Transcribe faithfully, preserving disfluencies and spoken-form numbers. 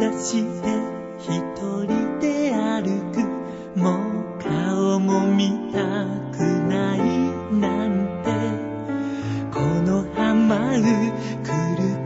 して一人で歩く、もう顔も見たくないなんて、このハマるくる